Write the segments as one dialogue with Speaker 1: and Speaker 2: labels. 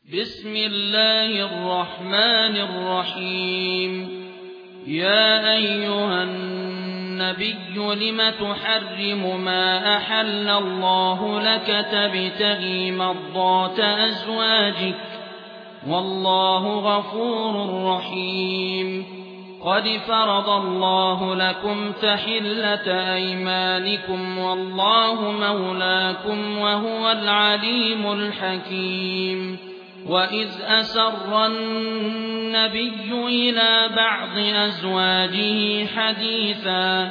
Speaker 1: بسم الله الرحمن الرحيم. يا أيها النبي لم تحرم ما أحل الله لك تبتغي مرضات أزواجك والله غفور رحيم. قد فرض الله لكم تحلة أيمانكم والله مولاكم وهو العليم الحكيم. وإذ أسر النبي إلى بعض أزواجه حديثا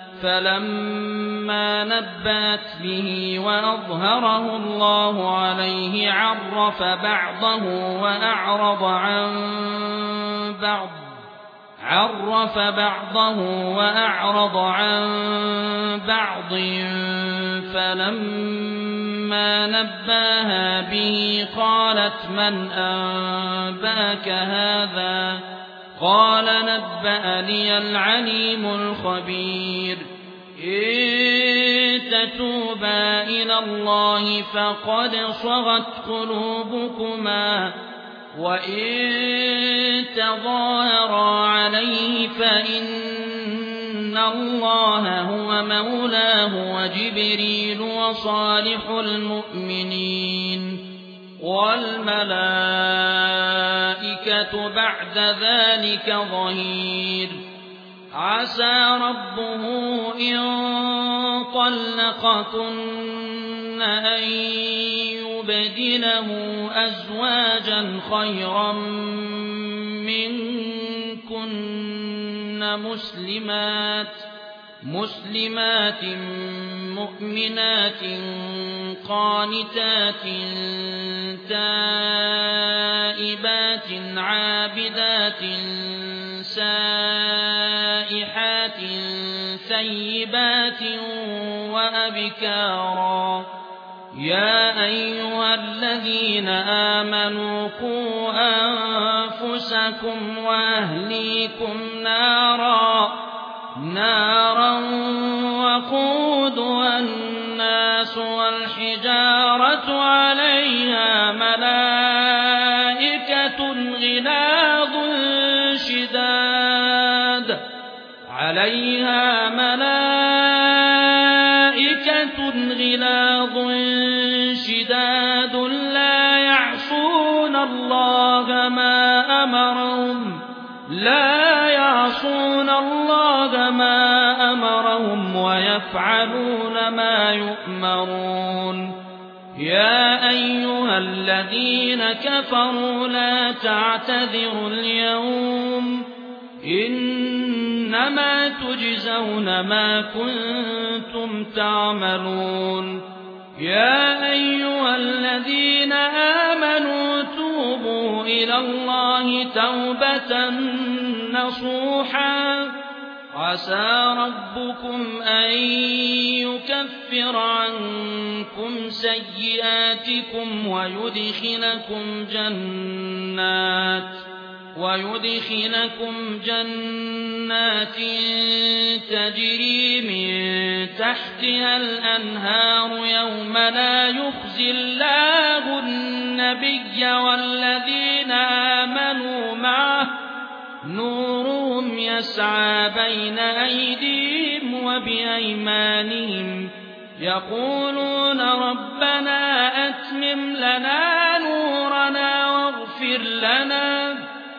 Speaker 1: فلما نبأت به وأظهره الله عليه عرف بعضه وأعرض عن بعض فلما نباها به قالت من أنباك هذا قال نبأني العليم الخبير. إن تتوبا إلى الله فقد صغت قلوبكما وإن تظاهرا عليه فإن الله هو مولاه وجبريل وصالح المؤمنين والملائكة بعد ذلك ظهير. عسى ربه إن طلقكن أن يبدله أزواجا خيرا منكن مسلمات مؤمنات قانتات تائبات عابدات سائحات ثيبات وأبكارا. يا أيها الذين آمنوا قوا أنفسكم وأهليكم نارا وقودها الناس والحجارة عليها ملائكة غلاظ شداد لا يعصون الله ما أمرهم ويفعلون ما يؤمرون. يا أيها الذين كفروا لا تعتذروا اليوم إنما تجزون ما كنتم تعملون. يا أيها الذين آمنوا توبوا إلى الله توبة نصوحا عسى ربكم أن يكفر عنكم سيئاتكم ويدخلكم جنات تجري من تحتها الأنهار يوم لا يخزي الله النبي والذين آمنوا معه نورهم يسعى بين أيديهم وبأيمانهم يقولون ربنا أتمم لنا نورنا واغفر لنا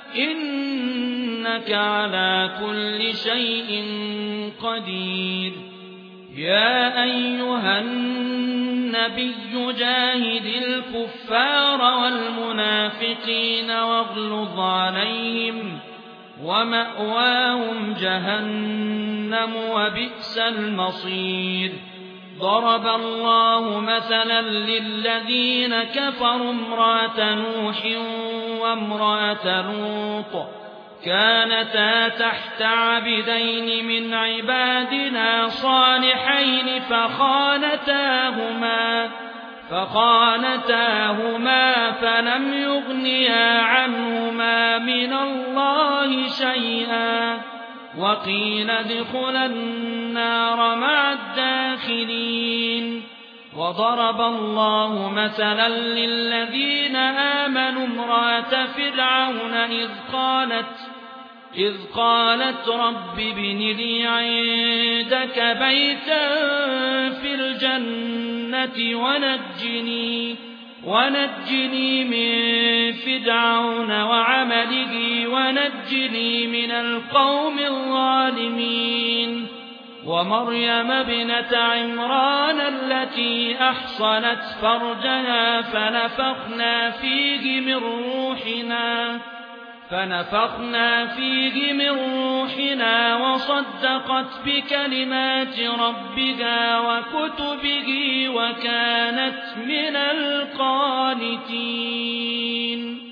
Speaker 1: إنك على كل شيء قدير. يا أيها النبي جاهد الكفار والمنافقين واغلظ عليهم ومأواهم جهنم وبئس المصير. ضرب الله مثلا للذين كفروا امرأة نوح وامرأة لوط كانتا تحت عبدين من عبادنا صالحين فخانتاهما فلم يغنيا عنهما من الله شيئا وقيل ادخلا النار مع الداخلين. وضرب الله مثلا للذين آمنوا فرعون امرأة فرعون إذ قالت رب ابن لي عندك بيتا في الجنة ونجني من فرعون وعمله ونجني من القوم الظالمين ومريم ابنة عمران التي أحصنت فرجها فنفخنا فيه من روحنا وصدقت بكلمات ربها وكتبه وكانت من القانتين.